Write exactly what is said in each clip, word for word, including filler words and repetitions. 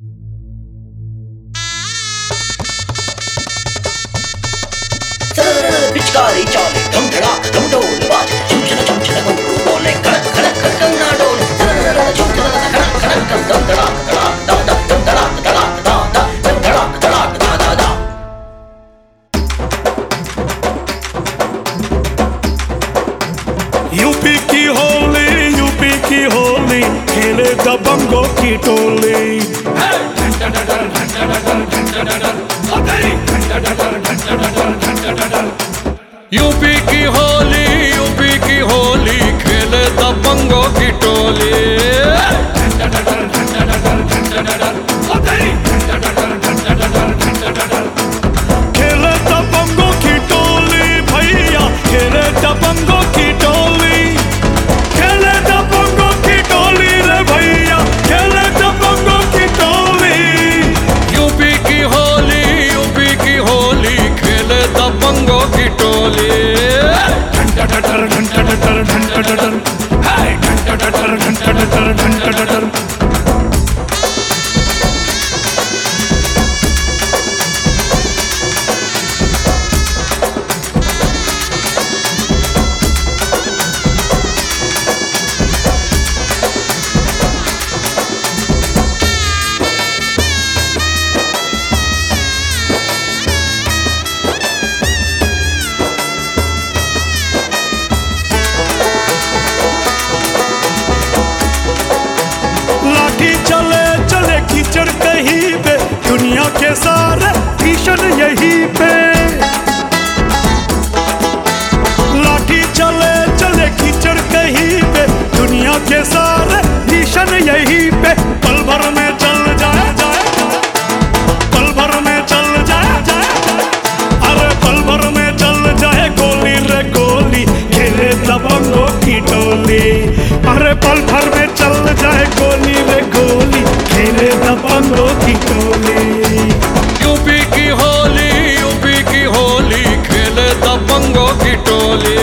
पिचकारी चाले धम धड़ाक धम ढोल बाजे झुमझुना झुमझुना घुंघरू बोले खड़क खड़क खड़क ना डोले झुमझुना खड़क खड़क धम धड़ाक धड़ाक दा दा धम धड़ाक धड़ाक दा दा धम धड़ाक धड़ाक दा दा दा। यूपी की होली यूपी की होली खेले दबंगों की टोली। यूपी की होली यूपी की होली खेले दबंगों की टोली। खेले दबंगों की टोली भैया खेले दबंगों की टोली। खेले दबंगों की टोली रे भैया खेले दबंगों की टोली। यूपी की होली यूपी की होली खेले दबंगों की टोली। घंटा डटर घंटा डटर घंटा डटर हाय घंटा डटर घंटा डटर घंटा डटर। चले चले कीचड़ कहीं पे दुनिया के सारे भीषण यहीं पे। लाठी चले चले कीचड़ कहीं पे दुनिया के सारे भीषण यहीं पे। पल भर में चल जाए जाए पल भर में चल जाए जाए अरे पल भर में चल जाए गोली रे गोली खेले दबंगों की टोली। अरे पल भर में चल जाए गोली रे गोली खेले दबंगों की टोली। यूपी की होली यूपी की होली खेले दबंगों की टोली।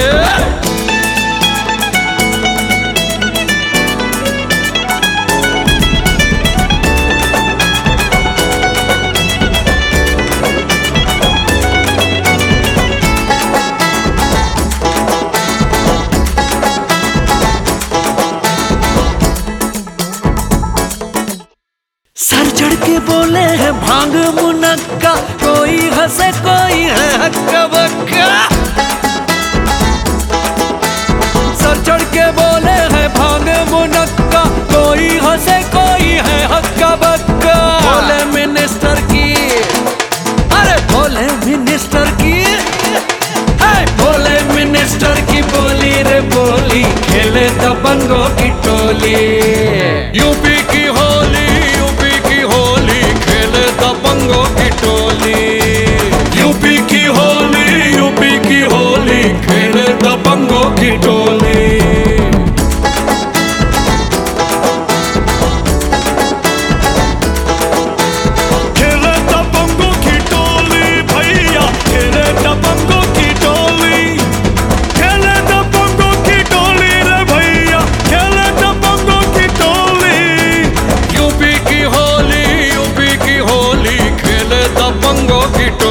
सर चढ़ के बोले है भांग मुनक्का कोई हंसे कोई है हक्का बक्का। सर चढ़ के बोले है भांग मुनक्का कोई हंसे कोई है हक्का बक्का। बोले मिनिस्टर की अरे बोले मिनिस्टर की है बोले मिनिस्टर की बोली रे बोली खेले दबंगों की टोली। यूपी की होली यूपी की होली खेले दबंगों की टोली। यूपी की होली यूपी की होली खेले दबंगों की टोली। खेले दबंगों की टोली भैया खेले दबंगों की टोली। खेले दबंगों की टोली रे भैया खेले दबंगों की टोली। यूपी की होली यूपी की होली खेले दबंगों की टोली।